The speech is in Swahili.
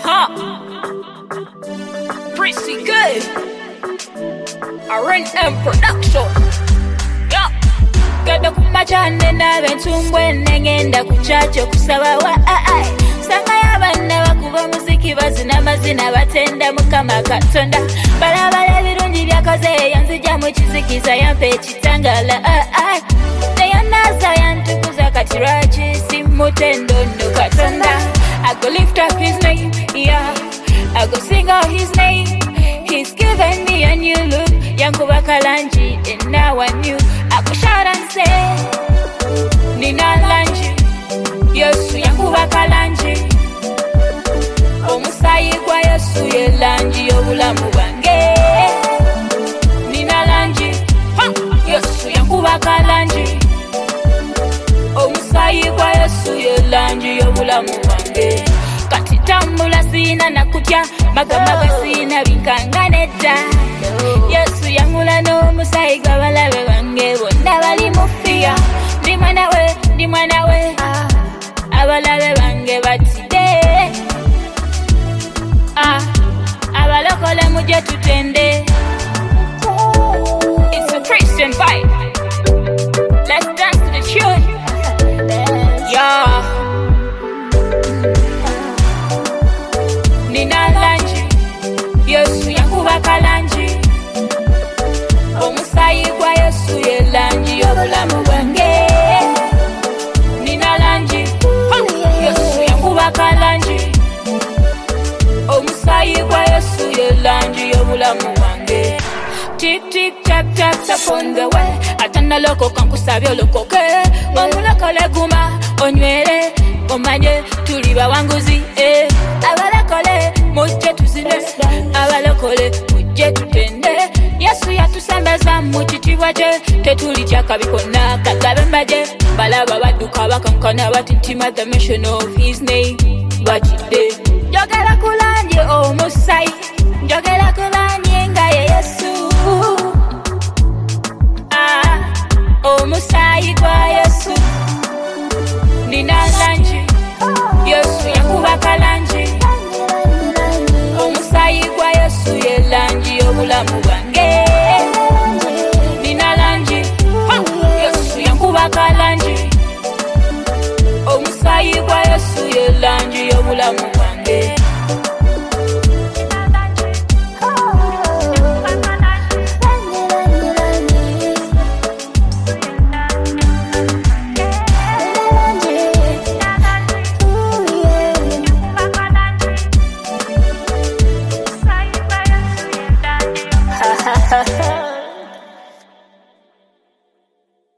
Pretty good. R&M production. Yeah. Gada kumachane na bentumbwe nengenda kuchacho kusaba wa ai. Sanga yabana bakuba muziki bazina mazina batenda mukama katonda. Balabala birungi byakaze yanzija mu kizikiza yampe kitangala ai. Nayanaza yantukuza katirachi simutendo no katonda. I go lift up his name, yeah. I go sing out his name. He's given me a new look. Yankuba Kalanji, and now I knew. I go shout and say, Nina Lanji, Yosu Yankuba Kalanji. Omusai kwa Yosu ye Lanji, Obulamu Bange. Nina Lanji, Yosu Yankuba Kalanji. Omusai kwa Yosu ye Lanji, Obulamu Bange. Katitambula sina na kutya magamaga sina binkanganeta Yesu yangula no musaiga balabe bange bonna bali mufia ndi mwana we abalabe bange batide abalokole muje tutende. It's a Christian vibe. Let's dance to the tune. Yeah. Nina Lanji, Yosu Yankuba Kalanji. Omusai kwa Yosu ye Lanji, Obulamu Bwange. Nina Lanji, Yosu Yankuba Kalanji. Omusai kwa Yosu ye Lanji, Obulamu Bwange. Tip tip tap tap tap on the way. Atanda loko kankusabyo loko ke. Omulokole guma onywere. Omanye tuliba wanguzi abalokole mujje tuzine abalokole mujje tutende Yesu yatusembeza mu kitibwa kye tetuli kyakabikona kagabembaje balaba badduka bakankana batintima the mission of his name batide njogera kulanje omusai njogera kulanje nga ye Yesu omusai kwa Yesu Nina Lanji